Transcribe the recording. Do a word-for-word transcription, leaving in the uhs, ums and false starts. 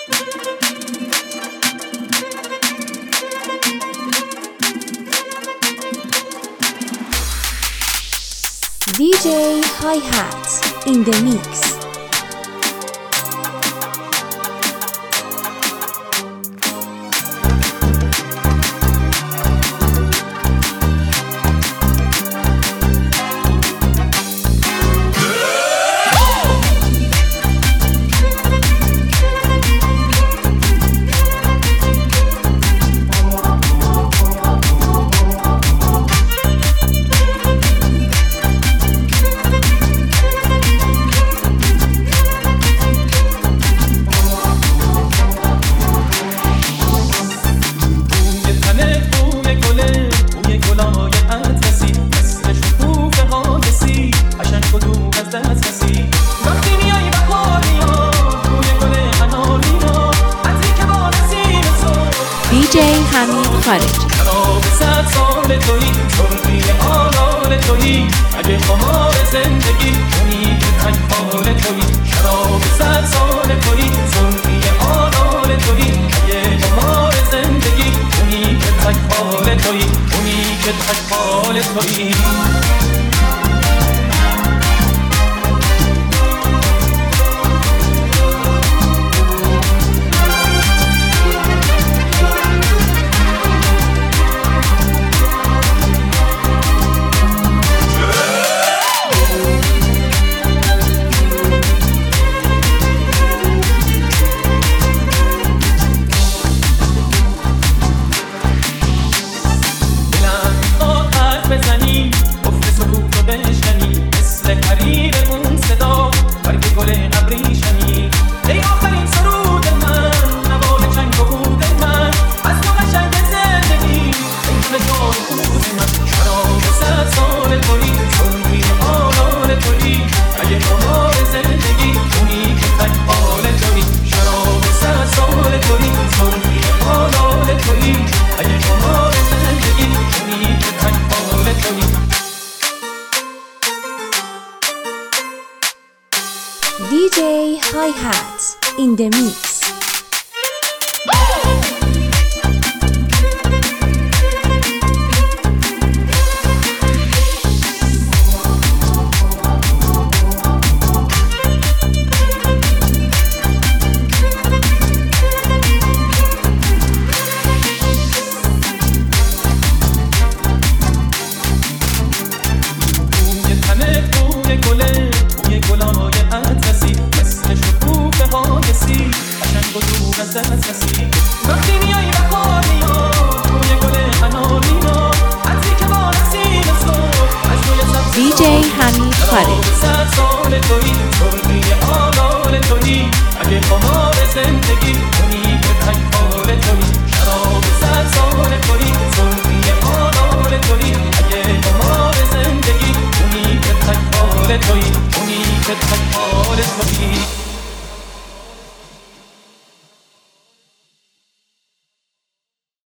دی جی Hi-Hat in the mix. دی جی حمید خارجی. شراب صد سال تویی، سرخی آلال تویی، اگه خمار زندگی کنی که تک حال تویی. شراب صد سال تویی، سرخی آلال تویی، اگه خمار زندگی کنی که تک حال تویی، کنی که تک حال تویی. دی جی Hi-Hat in the mix. وقتی میایی و خواهی ها روی گل انانینا عطری که با نسیم صبح از روی سبز دی جی حمید خارجی. صد سال تویی، سرخی آلال تویی، اگه خمار زندگی کنی که تک حال تویی. شراب صد سال تویی، سرخی آلال تویی، اگه خمار زندگی کنی که تک حال تویی، کنی که تک حال تویی.